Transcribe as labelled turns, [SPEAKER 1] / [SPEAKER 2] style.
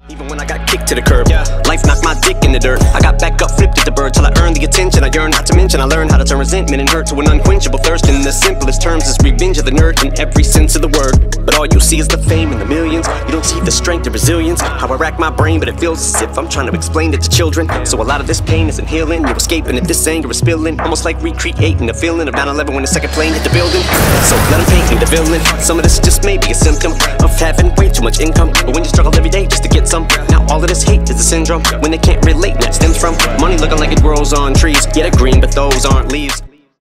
[SPEAKER 1] Even when I got kicked to the curb, life knocked my dick in the dirt. I got back up, flipped at the bird till I earned the attention I yearn. Not to mention I learned how to turn resentment and hurt to an unquenchable thirst. In the simplest terms, it's revenge of the nerd in every sense of the word. But all you see is the fame and the millions. You don't see the strength and resilience. How I rack my brain, but it feels as if I'm trying to explain it to children. So a lot of this pain isn't healing. You're escaping if this anger is spilling. Almost like recreating the feeling of 9/11 when the second plane hit the building. So let them paint me the villain. Some of this just may be a symptom of having way too much income. But when you struggle every day just to get some, now all of this hate is a syndrome. When they can't relate, and that stems from money looking like it grows on trees. Yeah, they're green, but those aren't leaves.